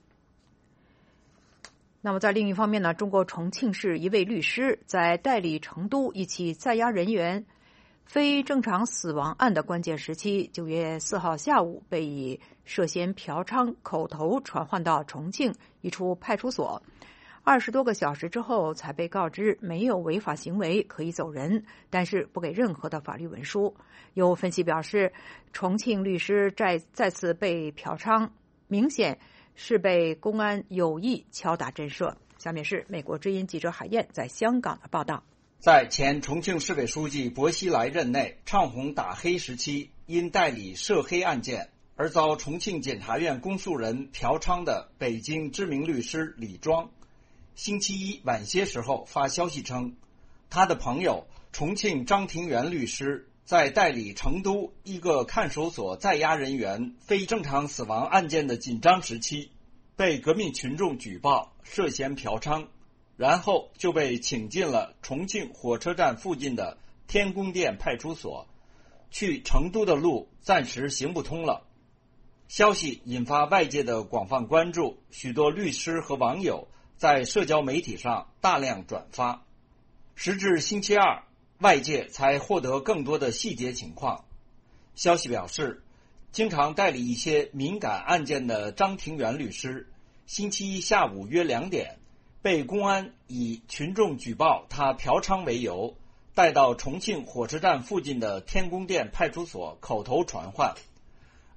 C: 那么在另一方面呢，中国重庆市一位律师在代理成都一起在押人员非正常死亡案的关键时期，9月4号下午被以涉嫌嫖娼口头传唤到重庆一处派出所，20多个小时之后才被告知没有违法行为，可以走人，但是不给任何的法律文书。有分析表示，重庆律师再次被嫖娼，明显是被公安有意敲打震慑。下面是美国之音记者海燕在香港的报道。
S: 在前重庆市委书记薄熙来任内唱红打黑时期，因代理涉黑案件而遭重庆检察院公诉人嫖娼的北京知名律师李庄，星期一晚些时候发消息称，他的朋友重庆张庭元律师在代理成都一个看守所在押人员非正常死亡案件的紧张时期，被革命群众举报涉嫌嫖娼，然后就被请进了重庆火车站附近的天宫殿派出所，去成都的路暂时行不通了。消息引发外界的广泛关注，许多律师和网友在社交媒体上大量转发。时至星期二，外界才获得更多的细节情况。消息表示，经常代理一些敏感案件的张庭元律师，星期一下午约2点，被公安以群众举报他嫖娼为由，带到重庆火车站附近的天宫殿派出所口头传唤。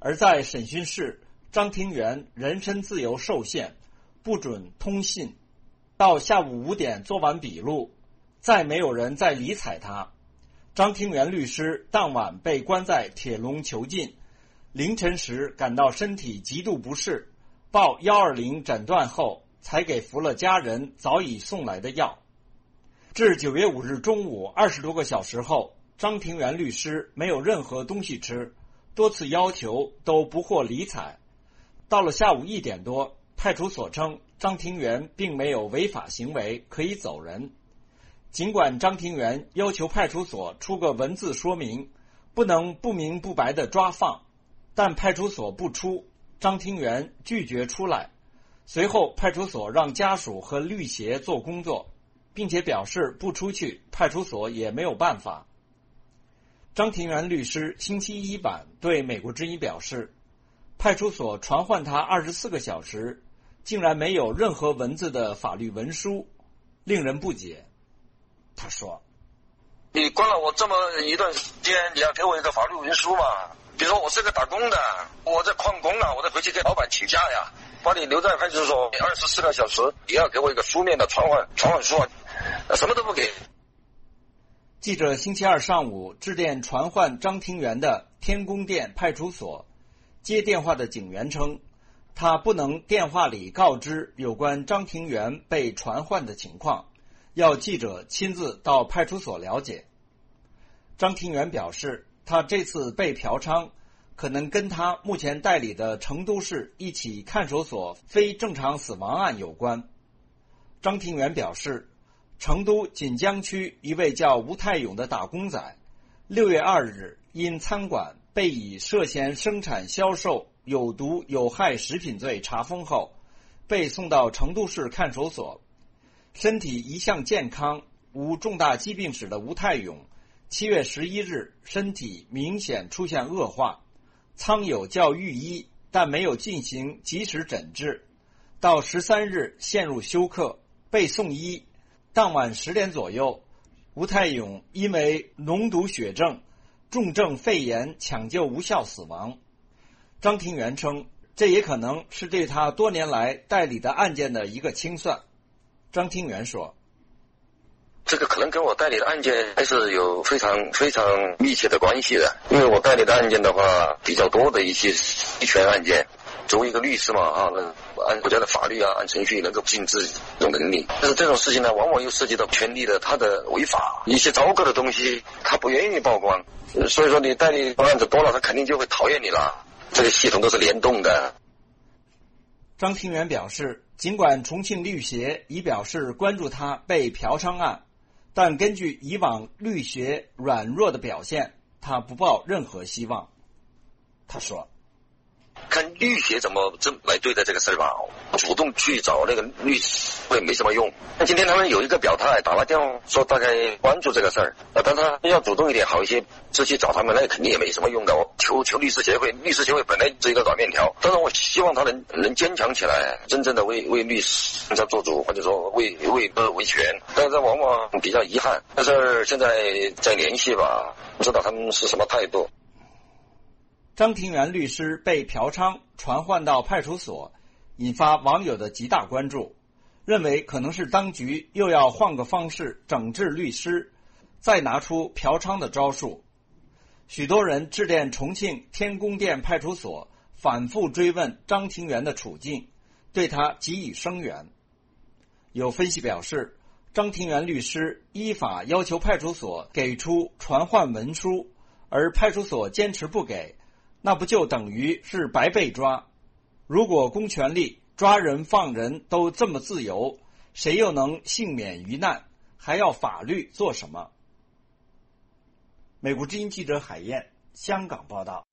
S: 而在审讯室，张庭元人身自由受限，不准通信。到下午5点做完笔录，再没有人再理睬他。张庭元律师当晚被关在铁笼囚禁，凌晨时感到身体极度不适，报120诊断后才给服了家人早已送来的药。至9月5日中午20多个小时后，张庭元律师没有任何东西吃，多次要求都不获理睬。到了下午1点多，派出所称张庭元并没有违法行为，可以走人。尽管张庭元要求派出所出个文字说明，不能不明不白的抓放，但派出所不出，张庭元拒绝出来。随后派出所让家属和律协做工作，并且表示不出去，派出所也没有办法。张庭元律师星期1晚对美国之音表示，派出所传唤他24个小时，竟然没有任何文字的法律文书，令人不解。他说：“
T: 你关了我这么一段时间，你要给我一个法律文书嘛？比如说我是个打工的，我在旷工啊，我得回去给老板请假呀。把你留在派出所24个小时，也要给我一个书面的传唤书啊，什么都不给。”
S: 记者星期2上午致电传唤张庭元的天宫殿派出所，接电话的警员称，他不能电话里告知有关张庭元被传唤的情况，要记者亲自到派出所了解。张庭元表示，他这次被嫖娼可能跟他目前代理的成都市一起看守所非正常死亡案有关。张庭元表示，成都锦江区一位叫吴泰勇的打工仔6月2日因餐馆被以涉嫌生产销售有毒有害食品罪查封后，被送到成都市看守所。身体一向健康无重大疾病史的吴泰勇7月11日身体明显出现恶化，苍有叫御医，但没有进行及时诊治，到13日陷入休克，被送医。当晚10点左右，吴泰勇因为脓毒血症、重症肺炎抢救无效死亡。张庭元称，这也可能是对他多年来代理的案件的一个清算。张庭元说，
T: 这个可能跟我代理的案件还是有非常非常密切的关系的，因为我代理的案件的话比较多的一些维权案件，作为一个律师嘛按国家的法律啊，按程序能够尽自己的能力。但是这种事情呢，往往又涉及到权利的它的违法，一些糟糕的东西他不愿意曝光，所以说你代理案子多了，他肯定就会讨厌你了。这个系统都是联动的。
S: 张庭元表示，尽管重庆律协已表示关注他被嫖娼案，但根据以往律协软弱的表现，他不抱任何希望。他说，
T: 看律协怎么来对待这个事儿吧，主动去找那个律师会没什么用。今天他们有一个表态，打了电话说大概关注这个事儿，但他要主动一点好一些，直接找他们那肯定也没什么用的。求律师协会，律师协会本来是一个软面条，当然我希望他能坚强起来，真正的为律师做主，或者说为维权。但是往往比较遗憾，但是现在在联系吧，不知道他们是什么态度。
S: 张庭元律师被嫖娼传唤到派出所，引发网友的极大关注，认为可能是当局又要换个方式整治律师，再拿出嫖娼的招数。许多人致电重庆天宫殿派出所，反复追问张庭元的处境，对他给予声援。有分析表示，张庭元律师依法要求派出所给出传唤文书，而派出所坚持不给，那不就等于是白被抓？如果公权力抓人放人都这么自由，谁又能幸免于难？还要法律做什么？美国之音记者海燕，香港报道。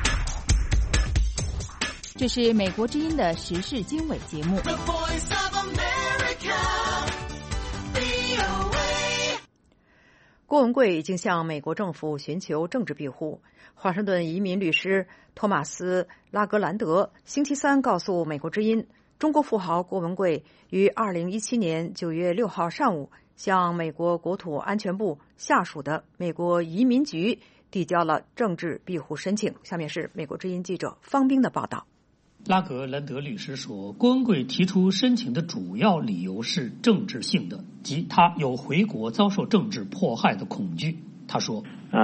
B: 这是美国之音的时事经纬节目。
C: 郭文贵已经向美国政府寻求政治庇护。华盛顿移民律师托马斯·拉格兰德星期3告诉美国之音，中国富豪郭文贵于2017年9月6号上午向美国国土安全部下属的美国移民局递交了政治庇护申请。下面是美国之音记者方冰的报道。
U: 拉格兰德律师说，郭文贵提出申请的主要理由是政治性的，即他有回国遭受政治迫害的恐惧。他说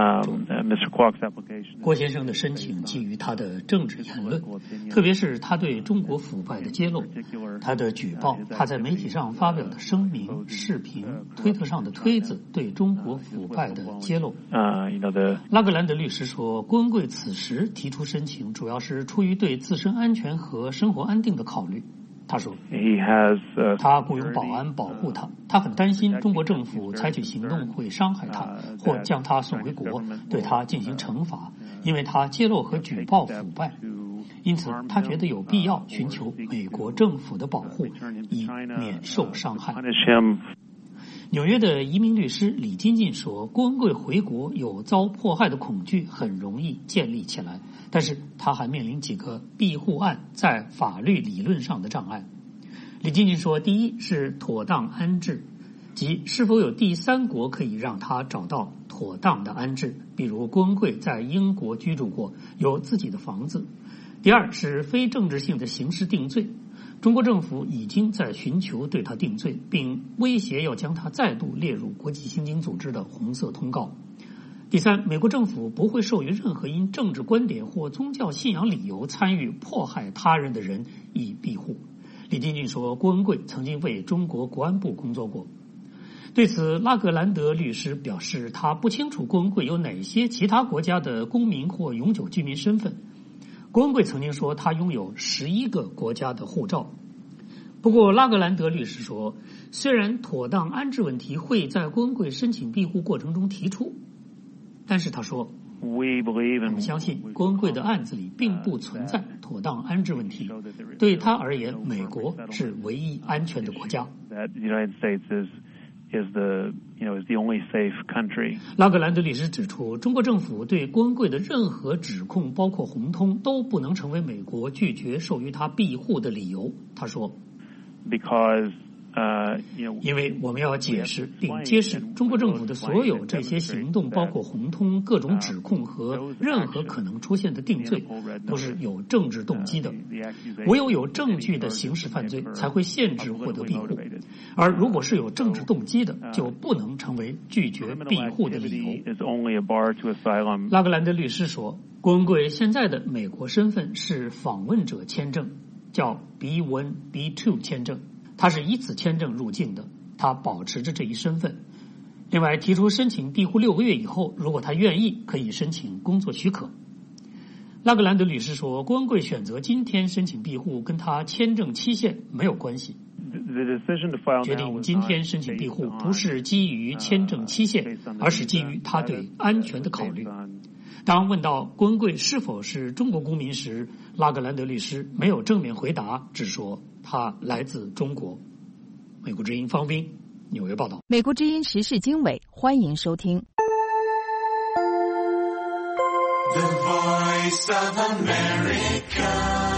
U: 郭先生的申请基于他的政治言论，特别是他对中国腐败的揭露，他的举报，他在媒体上发表的声明、视频、推特上的推子对中国腐败的揭露。拉格兰德律师说，郭文贵此时提出申请主要是出于对自身安全和生活安定的考虑。他说他雇佣保安保护他，他很担心中国政府采取行动会伤害他，或将他送回国，对他进行惩罚，因为他揭露和举报腐败。因此他觉得有必要寻求美国政府的保护，以免受伤害。纽约的移民律师李金进说，郭文贵回国有遭迫害的恐惧很容易建立起来，但是他还面临几个庇护案在法律理论上的障碍。李金进说，第一是妥当安置，即是否有第三国可以让他找到妥当的安置，比如郭文贵在英国居住过，有自己的房子。第二是非政治性的刑事定罪，中国政府已经在寻求对他定罪，并威胁要将他再度列入国际刑警组织的红色通告。第三，美国政府不会授予任何因政治观点或宗教信仰理由参与迫害他人的人以庇护。李金俊说，郭文贵曾经为中国国安部工作过。对此，拉格兰德律师表示，他不清楚郭文贵有哪些其他国家的公民或永久居民身份。郭文贵曾经说他拥有11个国家的护照。不过拉格兰德律师说，虽然妥当安置问题会在郭文贵申请庇护过程中提出，但是他说，我们相信郭文贵的案子里并不存在妥当安置问题，对他而言，美国是唯一安全的国家。拉格兰德律师指出，中国政府对郭文贵的任何指控，包括红通，都不能成为美国拒绝授予他庇护的理由。他说，因为我们要解释并揭示中国政府的所有这些行动，包括红通、各种指控和任何可能出现的定罪，都是有政治动机的。唯有证据的刑事犯罪才会限制获得庇护，而如果是有政治动机的，就不能成为拒绝庇护的理由。拉格兰德律师说，郭文贵现在的美国身份是访问者签证，叫 B1、B2 签证。他是以此签证入境的，他保持着这一身份。另外，提出申请庇护6个月以后，如果他愿意，可以申请工作许可。拉格兰德律师说，郭文贵选择今天申请庇护跟他签证期限没有关系。决定今天申请庇护不是基于签证期限，而是基于他对安全的考虑。当问到郭文贵是否是中国公民时，拉格兰德律师没有正面回答，只说他来自中国。美国之音方斌，纽约报道。
B: 美国之音时事经纬，欢迎收听。
V: The Voice of America。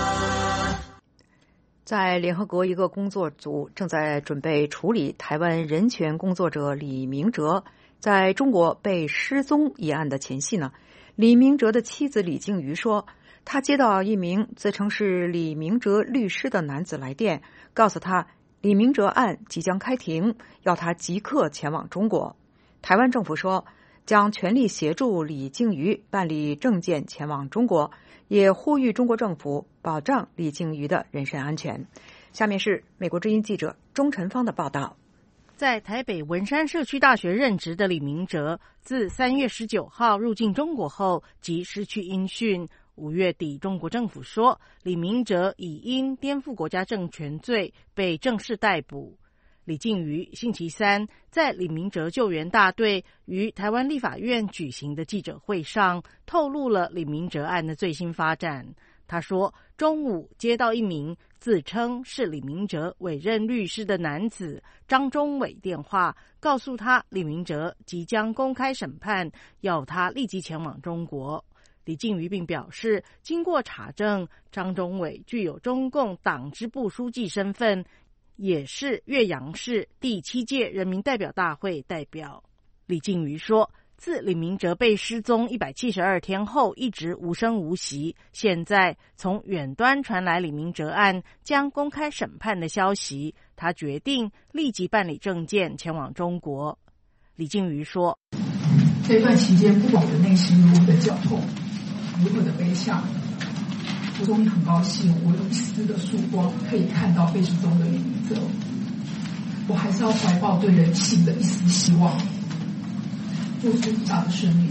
C: 在联合国一个工作组正在准备处理台湾人权工作者李明哲在中国被失踪一案的前夕呢，李明哲的妻子李静瑜说，他接到一名自称是李明哲律师的男子来电，告诉他李明哲案即将开庭，要他即刻前往中国。台湾政府说将全力协助李静瑜办理证件前往中国，也呼吁中国政府保障李静瑜的人身安全。下面是美国之音记者钟晨芳的报道。
W: 在台北文山社区大学任职的李明哲，自3月19号入境中国后即失去音讯。5月底，中国政府说李明哲已因颠覆国家政权罪被正式逮捕。李静瑜星期三在李明哲救援大队于台湾立法院举行的记者会上，透露了李明哲案的最新发展。他说，中午接到一名自称是李明哲委任律师的男子张忠伟电话，告诉他李明哲即将公开审判，要他立即前往中国。李静瑜并表示，经过查证，张忠伟具有中共党支部书记身份，也是岳阳市第7届人民代表大会代表。李静瑜说， 自李明哲被失踪172天后，一直无声无息。现在从远端传来李明哲案将公开审判的消息，他决定立即办理证件前往中国。李靖瑜说：“
D: 这段期间，不管我的内心如何的绞痛，如何的悲伤，我终于很高兴，我有一丝的曙光可以看到被失踪的李明哲。我还是要怀抱对人性的一丝希望。”做出以下的声明：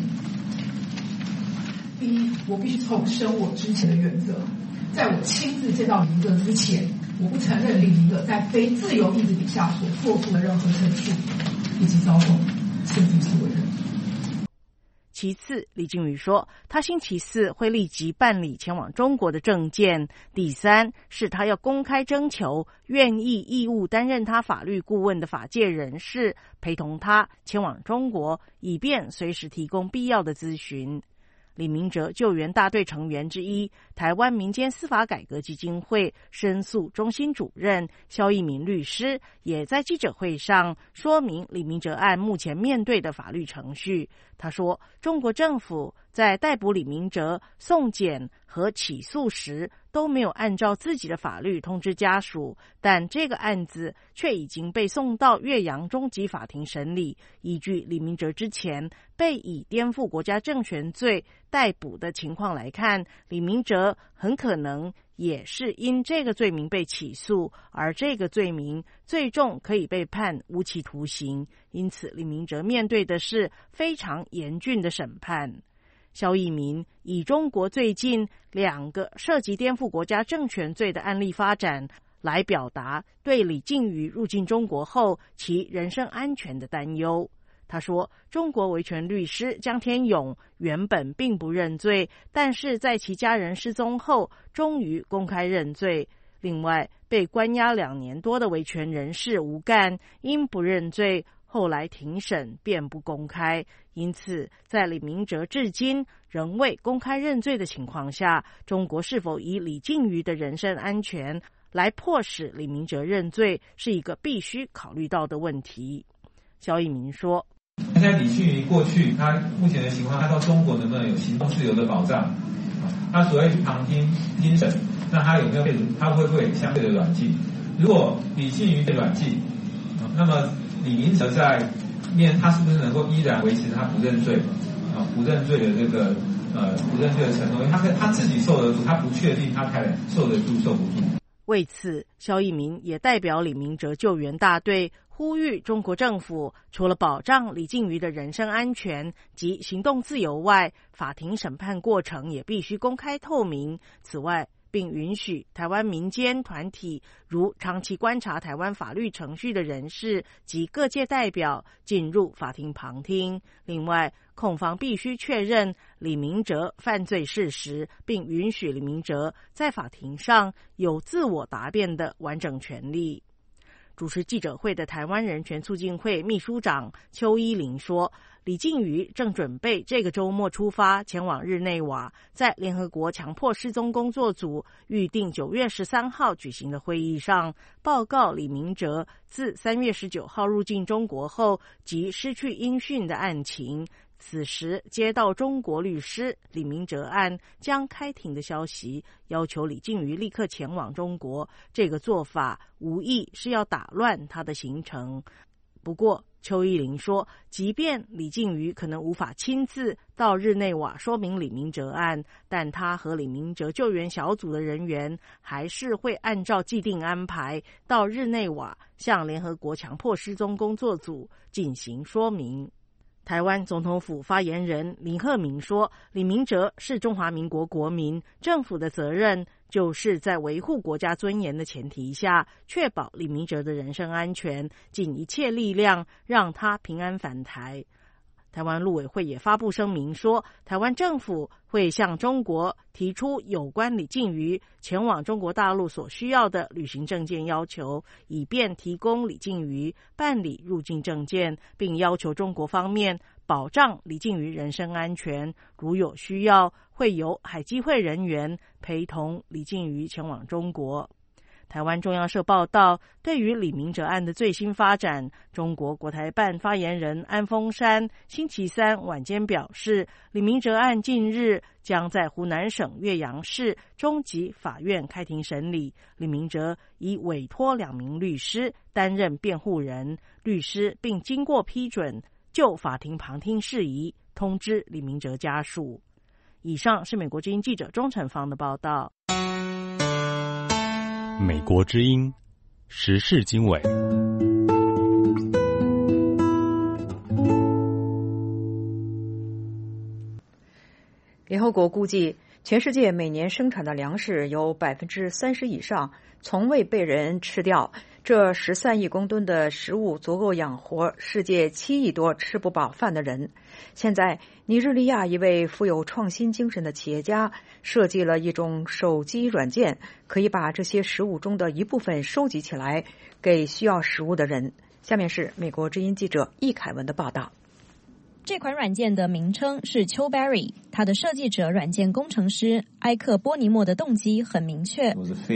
D: 第一，我必须重申我之前的原则，在我亲自见到李明哲之前，我不承认李明哲在非自由意志底下所做出的任何陈述以及遭受甚至是为人。
W: 其次，李靖瑜说，他星期四会立即办理前往中国的证件。第三，是他要公开征求愿意义务担任他法律顾问的法界人士陪同他前往中国，以便随时提供必要的咨询。李明哲救援大队成员之一，台湾民间司法改革基金会申诉中心主任萧一鸣律师也在记者会上说明李明哲案目前面对的法律程序。他说，中国政府在逮捕李明哲、送检和起诉时都没有按照自己的法律通知家属，但这个案子却已经被送到岳阳中级法庭审理。依据李明哲之前被以颠覆国家政权罪逮捕的情况来看，李明哲很可能也是因这个罪名被起诉，而这个罪名最重可以被判无期徒刑，因此李明哲面对的是非常严峻的审判。萧一鸣以中国最近2个涉及颠覆国家政权罪的案例发展来表达对李靖瑜入境中国后其人身安全的担忧。他说，中国维权律师江天勇原本并不认罪，但是在其家人失踪后终于公开认罪。另外，被关押2年多的维权人士吴干因不认罪，后来庭审便不公开。因此，在李明哲至今仍未公开认罪的情况下，中国是否以李靖瑜的人身安全来迫使李明哲认罪，是一个必须考虑到的问题。萧一鸣说，
F: 现在李靖瑜过去他目前的情况，他到中国能不能有行动自由的保障？他所谓去旁听听审，那他有没有他会不会相对的软禁？如果李靖瑜被软禁，那么李明哲在他是不是能够依然维持他不认罪不认罪的这个不认罪的承诺？因为他自己受得住，他不确定他太太受得住受不住。
W: 为此，萧一鸣也代表李明哲救援大队呼吁中国政府除了保障李靖瑜的人身安全及行动自由外，法庭审判过程也必须公开透明。此外，并允许台湾民间团体如长期观察台湾法律程序的人士及各界代表进入法庭旁听。另外，控方必须确认李明哲犯罪事实，并允许李明哲在法庭上有自我答辩的完整权利。主持记者会的台湾人权促进会秘书长邱依玲说，李靖瑜正准备这个周末出发前往日内瓦，在联合国强迫失踪工作组预定9月13号举行的会议上，报告李明哲自3月19号入境中国后即失去音讯的案情。此时接到中国律师李明哲案将开庭的消息，要求李靖瑜立刻前往中国。这个做法无疑是要打乱他的行程。不过邱依玲说，即便李靖瑜可能无法亲自到日内瓦说明李明哲案，但他和李明哲救援小组的人员还是会按照既定安排到日内瓦向联合国强迫失踪工作组进行说明。台湾总统府发言人林鹤鸣说，李明哲是中华民国国民，政府的责任就是在维护国家尊严的前提下，确保李明哲的人身安全，尽一切力量让他平安返台。台湾陆委会也发布声明说，台湾政府会向中国提出有关李靖瑜前往中国大陆所需要的旅行证件要求，以便提供李靖瑜办理入境证件，并要求中国方面保障李靖瑜人身安全。如有需要，会由海基会人员陪同李靖瑜前往中国。 台湾中央社报道，对于李明哲案的最新发展，中国国台办发言人安峰山星期三晚间表示，李明哲案近日将在湖南省岳阳市中级法院开庭审理。李明哲已委托2名律师担任辩护人，律师并经过批准就法庭旁听事宜通知李明哲家属。以上是美国之音记者钟成芳的报道。
A: 美国之音时事经纬。
C: 联合国估计，全世界每年生产的粮食有30%以上从未被人吃掉。这13亿公吨的食物足够养活世界7亿多吃不饱饭的人。现在，尼日利亚一位富有创新精神的企业家设计了一种手机软件，可以把这些食物中的一部分收集起来，给需要食物的人。下面是美国之音记者易凯文的报道。
G: 这款软件的名称是 Chewberry， 它的设计者软件工程师埃克波尼莫的动机很明确。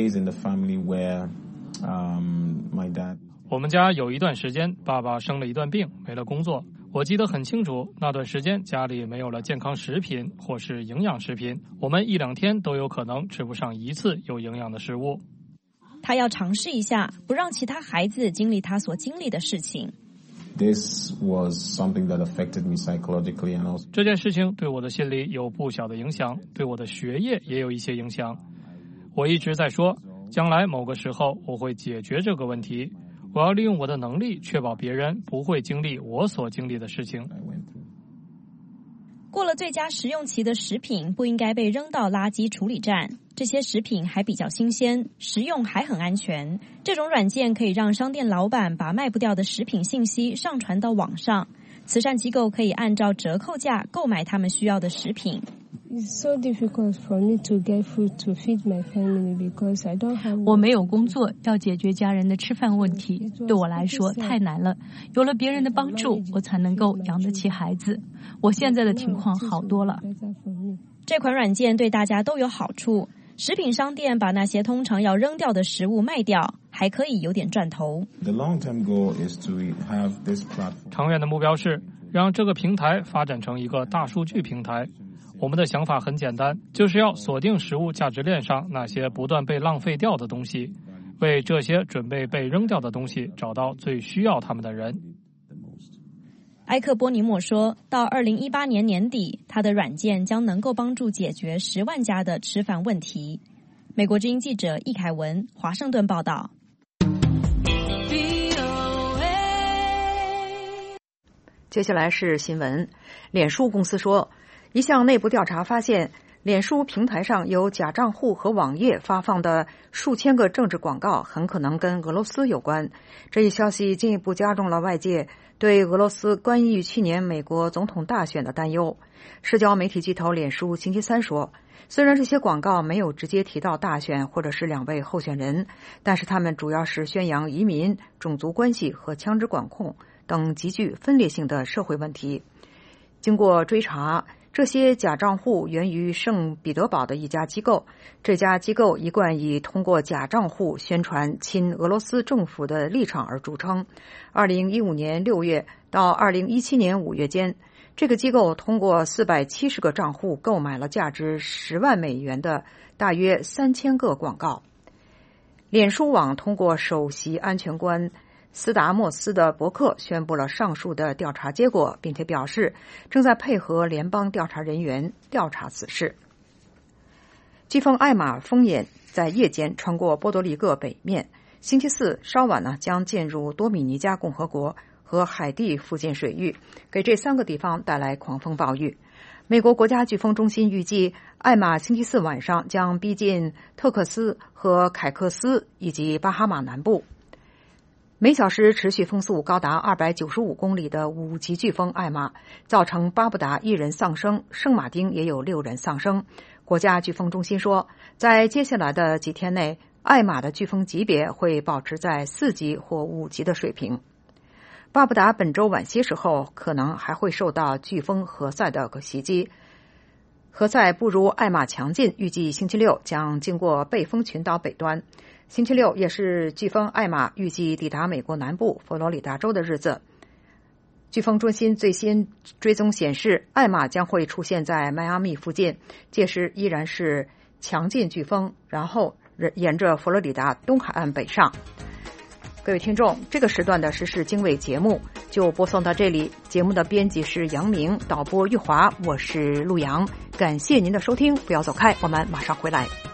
Q: 我们家有一段时间，爸爸生了一段病，没了工作。我记得很清楚，那段时间家里没有了健康食品或是营养食品，我们1-2天都有可能吃不上一次有营养的食物。
G: 他要尝试一下，不让其他孩子经历他所经历的事情。
H: This was something that affected me psychologically and also.
Q: 这件事情对我的心理有不小的影响，对我的学业也有一些影响。我一直在说，将来某个时候我会解决这个问题。我要利用我的能力，确保别人不会经历我所经历的事情。
G: 过了最佳食用期的食品不应该被扔到垃圾处理站。这些食品还比较新鲜，食用还很安全。这种软件可以让商店老板把卖不掉的食品信息上传到网上，慈善机构可以按照折扣价购买他们需要的食品。
I: 我没有工作，要解决家人的吃饭问题，对我来说太难了。有了别人的帮助，我才能够养得起孩子。我现在的情况好多了。
G: 这款软件对大家都有好处。食品商店把那些通常要扔掉的食物卖掉，还可以有点赚头。
Q: 长远的目标是让这个平台发展成一个大数据平台。我们的想法很简单，就是要锁定食物价值链上那些不断被浪费掉的东西，为这些准备被扔掉的东西找到最需要他们的人。
G: 埃克波尼莫说，到2018年年底，他的软件将能够帮助解决10万家的吃饭问题。美国之音记者易凯文，华盛顿报道。
C: 接下来是新闻。脸书公司说，一项内部调查发现，脸书平台上有假账户和网页发放的数千个政治广告很可能跟俄罗斯有关。这一消息进一步加重了外界对俄罗斯关于去年美国总统大选的担忧。社交媒体巨头脸书星期三说，虽然这些广告没有直接提到大选或者是2位候选人，但是他们主要是宣扬移民、种族关系和枪支管控等极具分裂性的社会问题。经过追查，这些假账户源于圣彼得堡的一家机构，这家机构一贯以通过假账户宣传亲俄罗斯政府的立场而著称。2015年6月到2017年5月间，这个机构通过470个账户购买了价值10万美元的大约3000个广告。脸书网通过首席安全官斯达莫斯的博客宣布了上述的调查结果，并且表示正在配合联邦调查人员调查此事。飓风艾玛风眼在夜间穿过波多黎各北面，星期四稍晚将进入多米尼加共和国和海地附近水域，给这3个地方带来狂风暴雨。美国国家飓风中心预计，艾玛星期四晚上将逼近特克斯和凯克斯以及巴哈马南部。每小时持续风速高达295公里的5级飓风艾玛，造成巴布达1人丧生，圣马丁也有6人丧生。国家飓风中心说，在接下来的几天内，艾玛的飓风级别会保持在4级或5级的水平。巴布达本周晚些时候可能还会受到飓风何塞的袭击。何塞不如艾玛强劲，预计星期六将经过贝风群岛北端。 星期六也是飓风艾玛预计抵达美国南部佛罗里达州的日子。飓风中心最新追踪显示，艾玛将会出现在迈阿密附近，届时依然是强劲飓风，然后沿着佛罗里达东海岸北上。各位听众，这个时段的时事经纬节目就播送到这里。节目的编辑是杨明，导播玉华，我是陆阳。感谢您的收听，不要走开，我们马上回来。